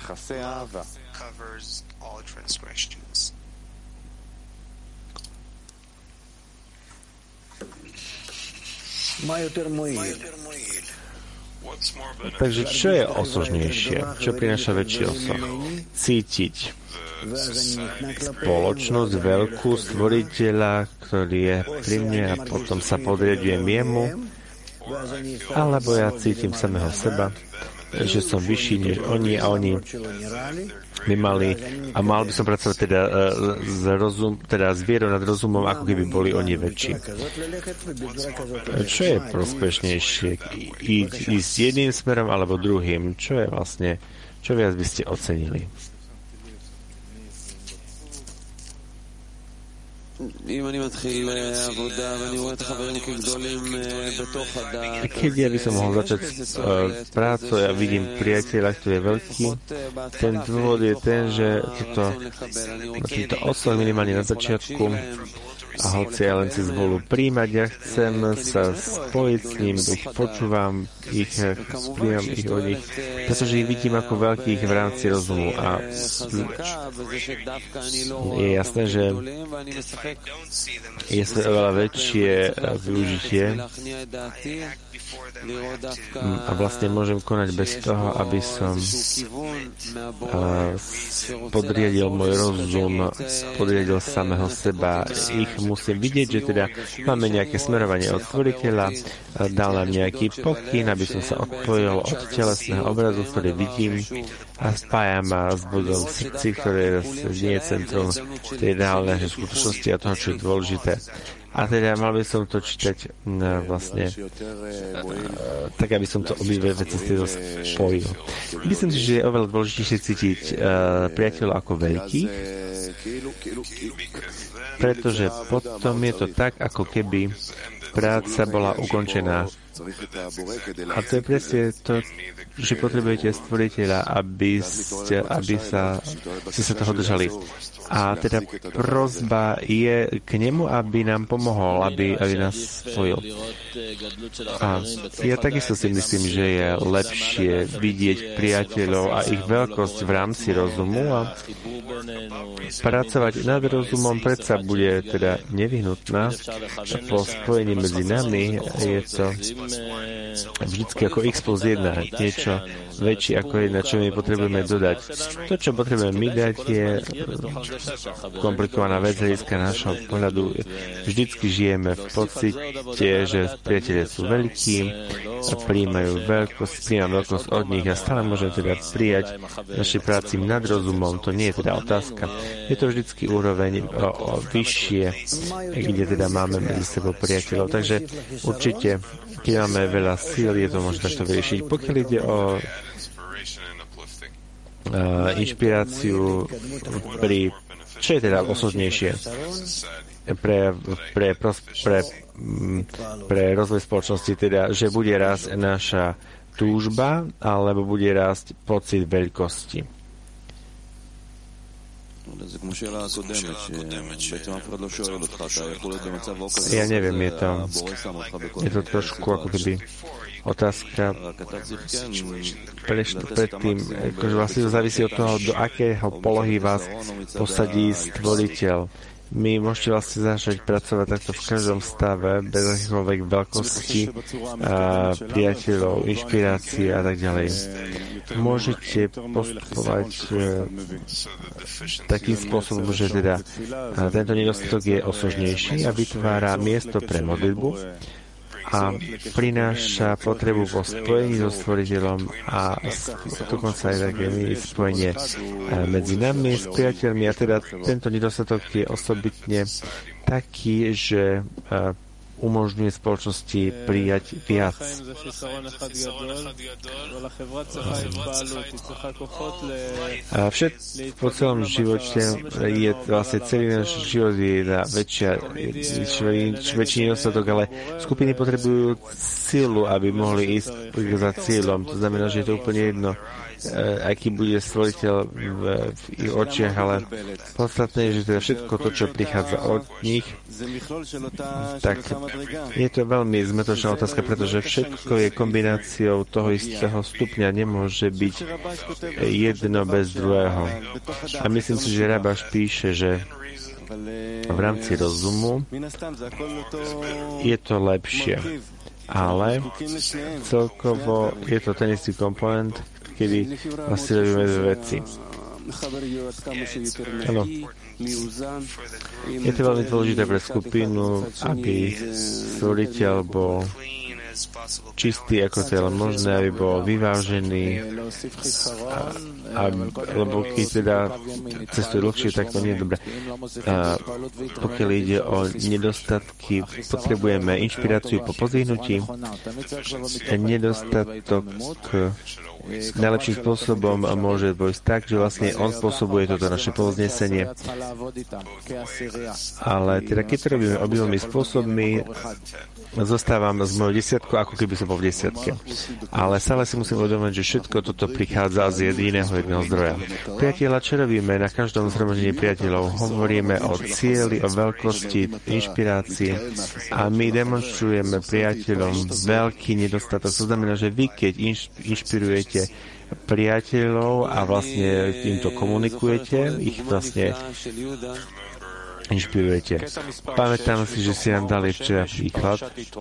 Takže čo je osožnejšie? Čo prináša väčší osoch? Cítiť spoločnosť veľkú stvoriteľa, ktorý je pri mne a potom sa podriadujem jemu, alebo ja cítim samého seba že som vyšší než oni a oni by mali, a mal by som pracovať teda s rozum, teda s vierou nad rozumom, ako keby boli oni väčší. Čo je prospešnejšie? Ísť, ísť jedným smerom alebo druhým? Čo je vlastne, čo viac by ste ocenili? Keď ja by som mohol začať uh, prácu, ja vidím priateľa, ktorý je veľký. Ten dôvod je ten, že toto, týto odsah minimálne na začiatku, a hoci ja len si zvolu príjmať, ja chcem sa spojiť s ním, ich počúvam, ich príjmam ich od nich, pretože ich vidím ako veľkých v rámci rozumu a je jasné, že je sa oveľa väčšie využitie a vlastne môžem konať bez toho, aby som podriadil môj rozum, podriadil samého seba. Ich musím vidieť, že teda máme nejaké smerovanie od stvoriteľa, dal nám nejaký pokyn, aby som sa odpojil od telesného obrazu, ktorý vidím a spája ma s bodom v srdci, ktoré nie je centrum tej reálnej skutočnosti a toho, čo je dôležité. A teda mal by som to čítať no, vlastne uh, tak, aby som to obidve veci z toho spojil. Myslím si, že je oveľa dôležitejšie cítiť uh, priateľov ako veľkých, pretože potom je to tak, ako keby práca bola ukončená. A to je presne to, že potrebujete stvoriteľa, aby, ste, aby sa, ste sa toho držali. A teda prosba je k nemu, aby nám pomohol, aby, aby nás spojil. A ja takisto si myslím, že je lepšie vidieť priateľov a ich veľkosť v rámci rozumu a pracovať nad rozumom predsa bude teda nevyhnutná. Po spojení medzi nami je to vždycky ako x plus jedna, niečo väčšie ako jedna, čo my potrebujeme dodať. To, čo potrebujeme my dať, je komplikovaná vec hľadiska nášho pohľadu. Vždycky žijeme v pocite, že priatelia sú veľkí a prijímajú veľkosť, prijímam veľkosť od nich a stále môžem teda prijať našej práci nad rozumom. To nie je teda otázka. Je to vždycky úroveň o, o vyššie, kde teda máme medzi sebou priateľov. Takže určite, keď máme veľa síl, je to možné takto vyriešiť. Pokiaľ ide o Uh, inšpiráciu pri, čo je teda osobnejšie pre, pre, pre, pre, pre rozvoj spoločnosti, teda, že bude rásť naša túžba, alebo bude rásť pocit veľkosti. Ja neviem, je to, je to trošku ako keby otázka predtým, akože vlastne to závisí od toho, do akého polohy vás posadí stvoriteľ. My môžete vlastne začať pracovať takto v každom stave, bez akýchkoľvek veľkosti, a priateľov, inšpirácie a tak ďalej. Môžete postupovať e, takým spôsobom, že teda tento nedostatok je osožnejší a vytvára miesto pre modlitbu a prináša potrebu po spojení so stvoriteľom a dokonca aj také spojenie medzi nami, s priateľmi. A teda tento nedostatok je osobitne taký, že umožňuje spoločnosti prijať viac. A všetko po celom živote je vlastne celý náš život je na väčšia, väčší nedostatok, ale skupiny potrebujú silu, aby mohli ísť za cieľom. To znamená, že je to úplne jedno, aký bude stvoriteľ v, v ich očiach, ale podstatné je, že teda všetko to, čo prichádza od nich, tak je to veľmi zmetočná otázka, pretože všetko je kombináciou toho istého stupňa, nemôže byť jedno bez druhého. A myslím si, že Rabaš píše, že v rámci rozumu je to lepšie, ale celkovo je to ten istý komponent, kedy vlastne robíme dve veci. Áno. Je to veľmi dôležité pre skupinu, aby stvoriteľ bol čistý, ako to je len možné, aby bol vyvážený, a, a, lebo keď teda cestuje dlhšie, tak to nie je dobré. A pokiaľ ide o nedostatky, potrebujeme inšpiráciu po pozdvihnutí. Nedostatok najlepším spôsobom môže vojsť tak, že vlastne on spôsobuje toto naše povznesenie. Ale teda keď to robíme obidvomi spôsobmi, zostávam z mojou desiatkou, ako keby som bol v desiatke. Ale stále si musím uvedomiť, že všetko toto prichádza z jediného jedného zdroja. Priatelia, čo robíme na každom zhromaždení priateľov? Hovoríme o cieli, o veľkosti, inšpirácii a my demonstrujeme priateľom veľký nedostatok. To znamená, že vy, keď inš, inšpirujete priateľov a vlastne týmto komunikujete, ich vlastne inšpirujete. Pamätám si, že si nám dali včera príklad.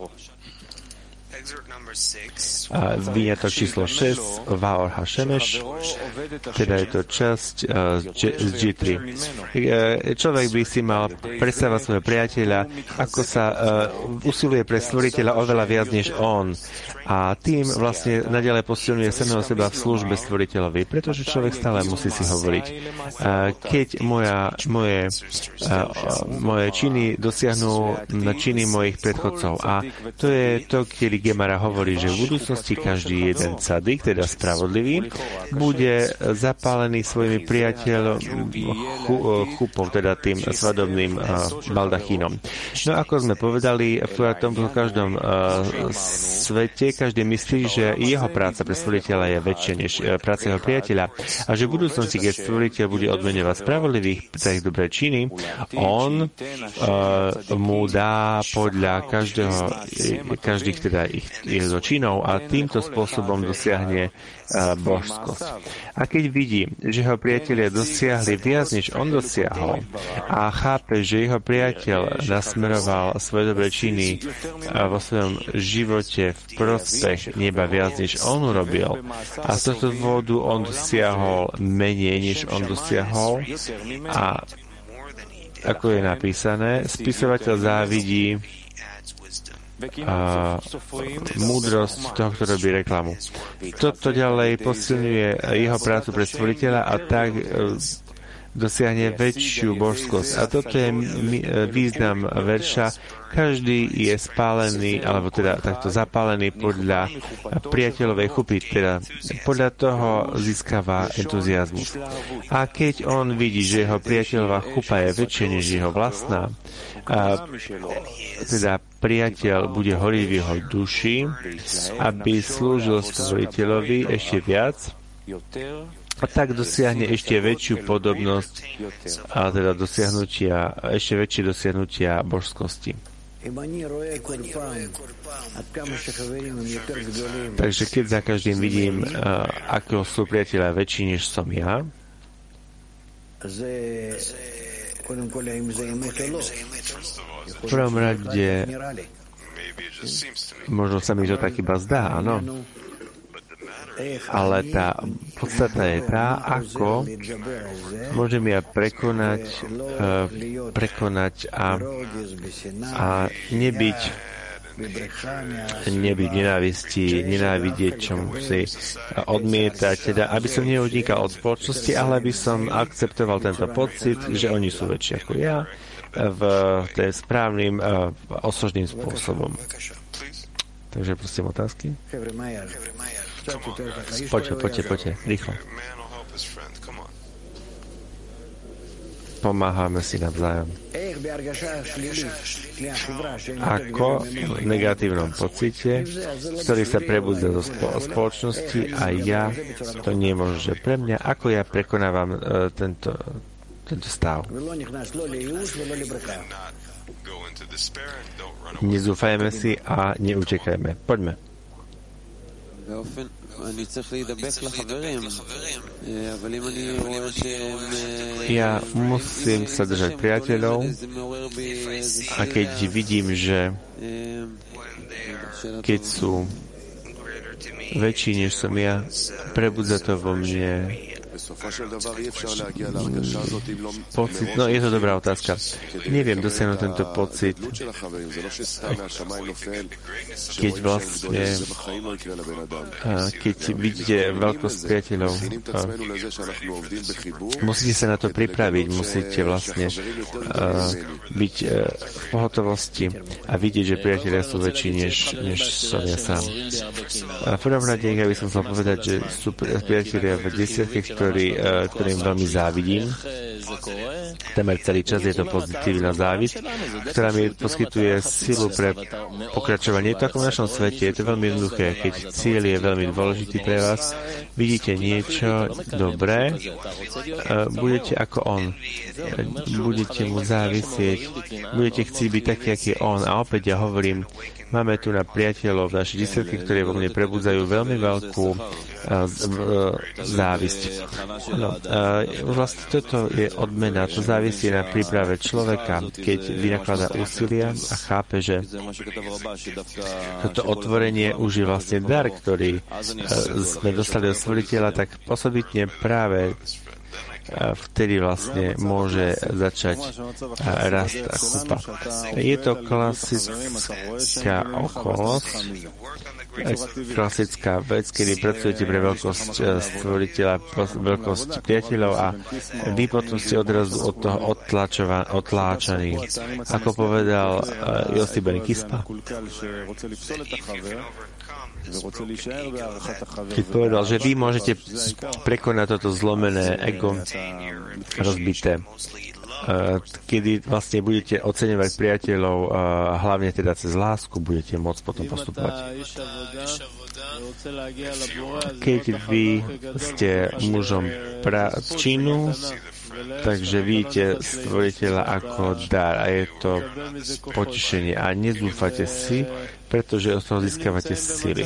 A výňatok číslo šesť, Vaor HaShemeš, teda je to časť uh, z G tri. Uh, človek by si mal predstavať svojho priateľa, ako sa uh, usiluje pre stvoriteľa oveľa viac než on. A tým vlastne naďalej posilňuje samého seba v službe stvoriteľovi, pretože človek stále musí si hovoriť. Uh, keď moja, moje, uh, moje činy dosiahnu na činy mojich predchodcov. A to je to, kedy Gemara hovorí, že v budúcnosti každý jeden tzadik, teda spravodlivý, bude zapálený svojimi priateľom chupom, teda tým svadobným uh, baldachínom. No ako sme povedali, v tomto každom uh, svete každý myslí, že jeho práca pre stvoriteľa je väčšia než práca jeho priateľa a že v budúcnosti, keď stvoriteľ bude odmeňovať spravodlivých za ich dobré činy, on uh, mu dá podľa každého, každých teda ich jeho činov a týmto spôsobom dosiahne uh, božskosť. A keď vidí, že jeho priatelia dosiahli viac, než on dosiahol a chápe, že jeho priateľ nasmeroval svoje dobré činy uh, vo svojom živote v prospech neba viac, než on urobil a z tohto dôvodu on dosiahol menej, než on dosiahol a ako je napísané, spisovateľ závidí a múdrosť toho, kto robí reklamu. Toto ďalej posilňuje jeho prácu pre stvoriteľa a tak dosiahne väčšiu božskosť. A toto je význam verša. Každý je spálený, alebo teda takto zapálený podľa priateľovej chupy, teda podľa toho získava entuziazmus. A keď on vidí, že jeho priateľová chupa je väčšia než jeho vlastná, a teda priateľ bude horiť v jeho duši, aby slúžil stvoriteľovi ešte viac, a tak dosiahne ešte väčšiu podobnosť a teda dosiahnutia, ešte väčšie dosiahnutia božskosti. Takže keď za každým vidím, uh, ako sú priateľa väčší, než som ja, v prvom rade možno sa mi to tak iba zdá, áno. Ale tá podstata je tá, ako môžem ja prekonať, uh, prekonať a, a nebyť nebyť nenávisti, nenávidieť, čo musí odmietať, teda aby som neunikal od spoločnosti, ale aby som akceptoval tento pocit, že oni sú väčší ako ja v tým správnym uh, osožným spôsobom. Takže prosím otázky. Poďte, poďte, poďte, rýchlo. Pomáhame si navzájom. Ako v negatívnom pocite, ktorý sa prebudza zo spoločnosti a ja, to nie je možno, že pre mňa, ako ja prekonávam uh, tento, tento stav. Nezúfajme si a neutekajme. Poďme. Ja musím sa držať priateľov a keď vidím, že keď sú väčší, než som ja, prebudza to vo mne Pocit, no je to dobrá otázka. Neviem dosiahnuť tento pocit, keď vlastne keď vidíte veľkosť priateľov. Musíte sa na to pripraviť, musíte vlastne byť v pohotovosti a vidieť, že priatelia sú väčší, než, než som ja sám. A v prvom rade, ja by som chcel povedať, že sú priatelia v desiatke, ktorý, ktorým veľmi závidím. Temer celý čas je to pozitívna závisť, ktorá mi poskytuje silu pre pokračovanie. Je to ako v našom svete, je to veľmi jednoduché. Keď cieľ je veľmi dôležitý pre vás, vidíte niečo dobré, budete ako on. Budete mu závisieť, budete chcieť byť taký, aký je on. A opäť ja hovorím, máme tu na priateľov v našej desiatke, ktoré vo mne prebudzajú veľmi veľkú závisť. No, vlastne toto je odmena, to závisí na príprave človeka, keď vynakladá úsilia a chápe, že toto otvorenie už je vlastne dar, ktorý sme dostali od Stvoriteľa, tak osobitne práve vtedy vlastne môže začať rast a kúpa. Je to klasická okolnosť, klasická vec, kedy pracujete pre veľkosť stvoriteľa, veľkosť priateľov a vy potom ste odrazu od toho otláčaní. Ako povedal Yossi Ben Kispa, keď povedal, že vy môžete prekonať toto zlomené ego rozbité, kedy vlastne budete oceňovať priateľov, hlavne teda cez lásku, budete môcť potom postupovať. Keď vy ste mužom pra- činu, takže vidíte stvoriteľa ako dar a je to potešenie a nezúfate si, pretože od toho získavate sily.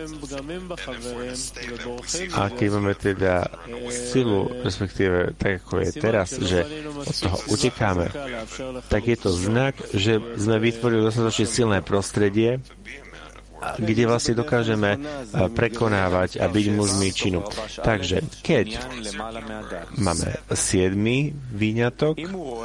A keď máme teda silu, respektíve tak ako je teraz, že od toho utekáme, tak je to znak, že sme vytvorili dostatočne silné prostredie, kde vlastne dokážeme prekonávať a byť mužmi činu. Takže, keď máme siedmy výňatok,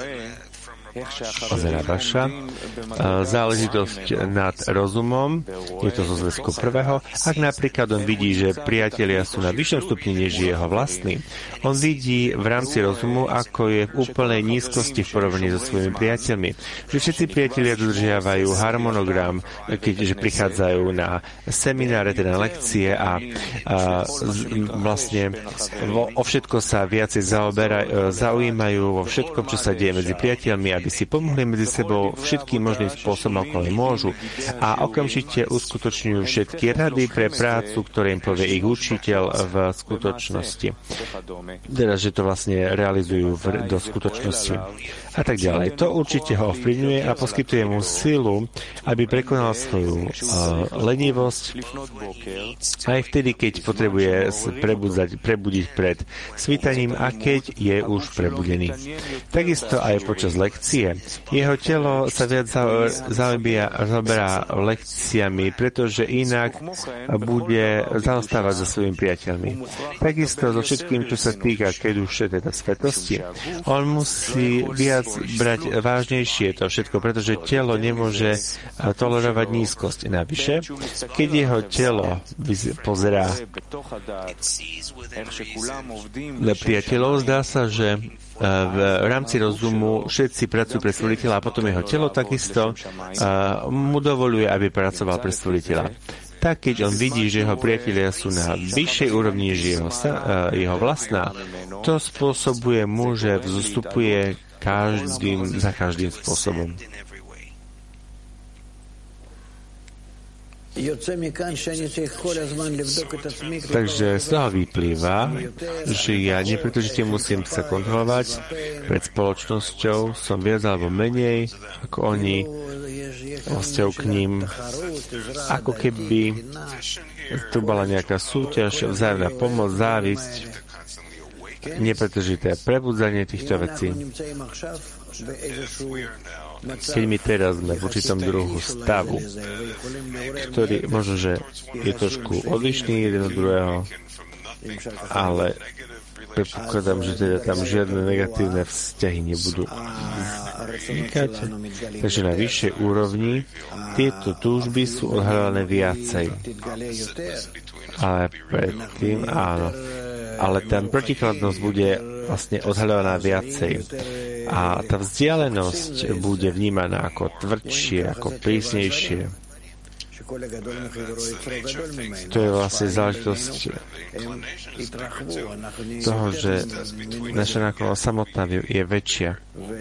Zerabaša, záležitosť nad rozumom, je to zo zväzku prvého. Ak napríklad on vidí, že priatelia sú na vyššom stupni, než je jeho vlastný, on vidí v rámci rozumu, ako je v úplnej nízkosti v porovnaní so svojimi priateľmi. Že všetci priatelia dodržiavajú harmonogram, keďže prichádzajú na semináre, teda lekcie a, a z, vlastne vo, o všetko sa viacej zaoberajú, zaujímajú vo všetkom, čo sa deje medzi priateľmi, aby si pomohli medzi sebou všetkým možným spôsobom, ako môžu. A okamžite uskutočňujú všetky rady pre prácu, ktoré im povie ich učiteľ v skutočnosti. Teda, že to vlastne realizujú v, do skutočnosti. A tak ďalej. To určite ho ovplyvňuje a poskytuje mu silu, aby prekonal svoju uh, lenivosť aj vtedy, keď potrebuje prebudzať, prebudiť pred svítaním a keď je už prebudený. Takisto aj počas lekcie. Jeho telo sa viac zaoberá lekciami, pretože inak bude zaostávať so svojimi priateľmi. Takisto so všetkým, čo sa týka, keď už je teda svetosti, on musí viac brať vážnejšie to všetko, pretože telo nemôže tolerovať nízkosť. Navyše, keď jeho telo pozerá na priateľov, zdá sa, že v rámci rozumu všetci pracujú pre stvoriteľa a potom jeho telo takisto mu dovoľuje, aby pracoval pre stvoriteľa. Tak, keď on vidí, že jeho priatelia sú na vyššej úrovni, než jeho, jeho vlastná, to spôsobuje mu, že vzostupuje každým, za každým spôsobom. Takže z toho vyplýva, že ja nepretržite musím sa kontrolovať pred spoločnosťou, som viac alebo menej ako oni, o vzťahu k ním, ako keby tu bola nejaká súťaž, vzájomná pomoc, závisť, nepretržité prebudzanie týchto vecí. Keď my teraz sme v určitom druhu stavu, ktorý možno, že je trošku odlišný jeden od druhého, ale predpokladám, že teda tam žiadne negatívne vzťahy nebudú vznikať. Takže na vyššej úrovni tieto túžby sú odhaľované viacej. Ale predtým, áno. Ale tá protikladnosť bude vlastne odhaľovaná viacej. A tá vzdialenosť bude vnímaná ako tvrdšie, ako prísnejšie. To je vlastne záležitosť toho, že naša náklonnosť samotná je väčšia.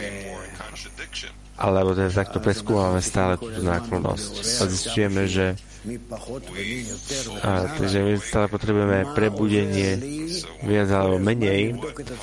Alebo teda takto preskúmame stále túto náklonnosť. A zistujeme, že a, takže my stále potrebujeme prebudenie viac alebo menej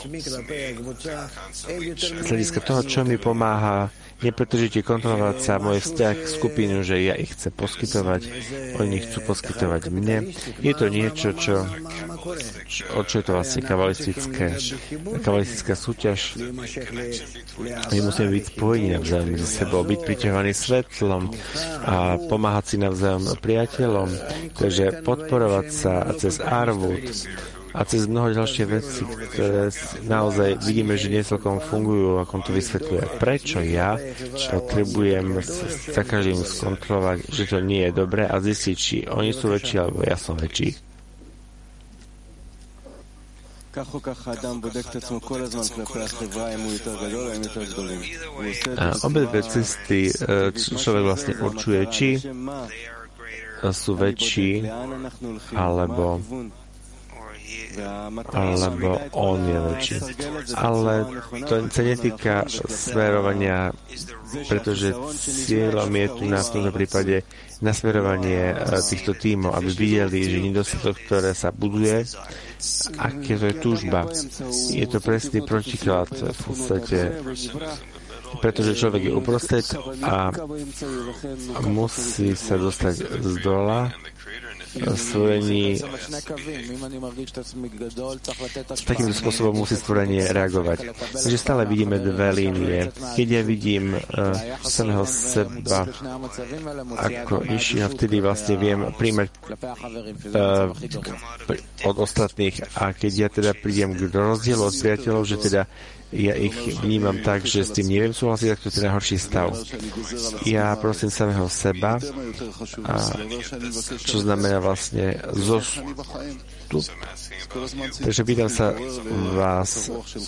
z hľadiska toho, čo mi pomáha nepretržite kontrolovať sa môj vzťah k skupinu, že ja ich chcem poskytovať, oni chcú poskytovať mne. Je to niečo, čo, čo, čo je to vlastne kabalistické, kabalistická súťaž. My musíme byť spojení navzájom so sebou, byť priťahovaní svetlom a pomáhať si navzájom priateľom, takže podporovať sa cez Arvut a cez mnoho ďalšie veci, ktoré naozaj vidíme, že nie celkom fungujú, ako on to vysvetľuje. Prečo ja potrebujem za každým skontrolovať, že to nie je dobré a zistiť, či oni sú väčší, alebo ja som väčší. A obe dve cesty človek vlastne určuje, či sú väčší, alebo alebo on je väčší. Ale to sa netýka smerovania, pretože cieľom je tu na tomto prípade nasmerovanie týchto tímov, aby videli, že nedostatok, ktoré sa buduje, aké to je túžba. Je to presný protiklad v podstate, pretože človek je uprostred a musí sa dostať z dola stvorení. Takýmto spôsobom musí stvorenie reagovať. Takže stále vidíme dve línie. Keď ja vidím uh, samého seba ako nižšieho, vtedy vlastne viem príjmať uh, od ostatných. A keď ja teda prídem k rozdielu od priateľov, že teda ja ich vnímam tak, že s tým neviem súhlasiť, tak to je teda horší stav. Ja prosím samého seba, a čo znamená vlastne zostup. Takže pýtam sa vás,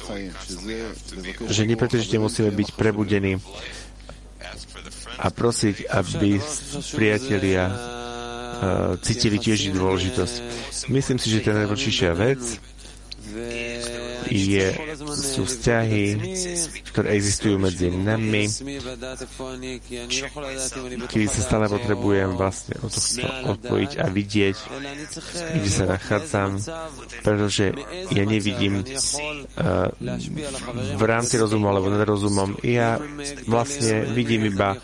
že nepretržite musíme byť prebudení a prosiť, aby priatelia uh, cítili tiež dôležitosť. Myslím si, že to je najdôležitejšia vec, je, sú vzťahy, ktoré existujú medzi nami, kedy sa stále potrebujem vlastne od tohto odpojiť a vidieť, kde sa nachádzam, pretože ja nevidím uh, v rámci rozumu alebo nad rozumom. Ja vlastne vidím iba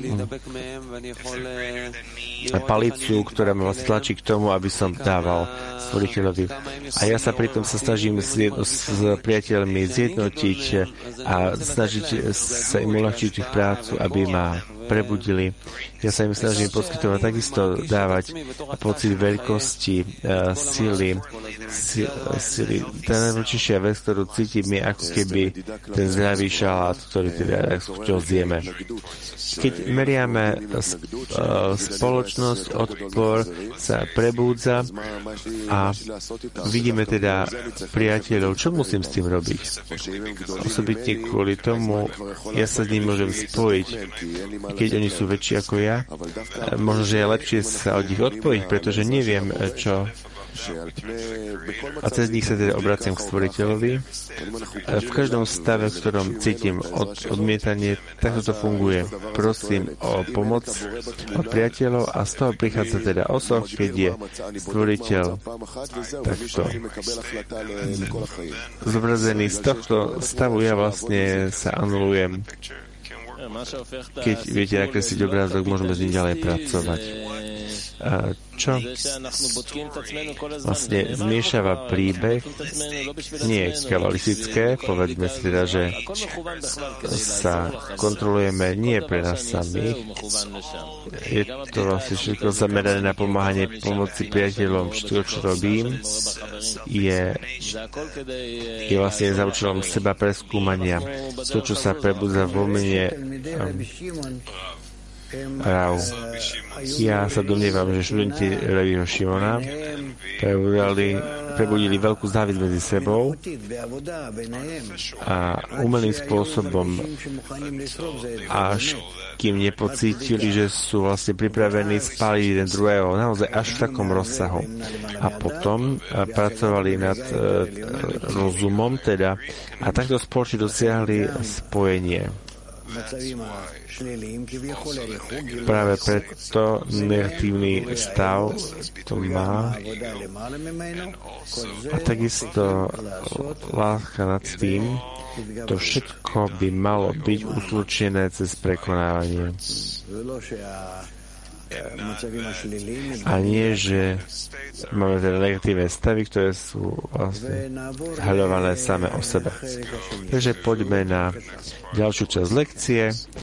palicu, ktorá ma vlastne tlačí k tomu, aby som dával stvoriteľovi. A ja sa pritom sa snažím s, s priateľmi zjednotiť a snažiť sa im uľahčiť ich prácu, aby ma prebudili. Ja sa im snažím poskytovať takisto dávať pocit veľkosti, uh, sily, si, sily. Tá najväčšia vec, ktorú cítim, je ako keby ten zdravý šalát, ktorý teda čo zjeme. Keď meriame uh, spoločnosť, odpor sa prebúdza a vidíme teda priateľov, čo musím s tým robiť? Osobitne kvôli tomu ja sa s ním môžem spojiť. Keď oni sú väčší ako ja, možno, že je lepšie sa od nich odpojiť, pretože neviem, čo. A cez nich sa teda obraciam k stvoriteľovi. V každom stave, v ktorom cítim od, odmietanie, takto to funguje. Prosím o pomoc od priateľov a z toho prichádza teda osoch, keď je stvoriteľ takto zobrazený. Z tohto stavu ja vlastne sa anulujem. Keď viete nakresliť obrázok, môžeme s ním ďalej pracovať. čo vlastne zmiešava príbeh, nie je kabalistické, povedzme si teda, že sa kontrolujeme nie pre nás samých, je to vlastne všetko zamerané na pomáhanie pomoci priateľom. Všetko, čo robím, je, je vlastne za účelom seba preskúmania. To, čo sa prebudza vo mne, um, Rau. Ja sa domnievam, že študenti Leviho Šimona prebudili, prebudili veľkú závisť medzi sebou a umelým spôsobom, až kým nepocítili, že sú vlastne pripravení spáliť jeden druhého, naozaj až v takom rozsahu. A potom pracovali nad uh, rozumom, teda, a takto spoločne dosiahli spojenie. Práve preto negatívny stav to má a takisto láska nad tým, to všetko by malo byť utlučené cez prekonávanie. A nie, že máme teda negatívne stavy, ktoré sú vlastne hľadované same o sebe. Takže poďme na ďalšiu časť lekcie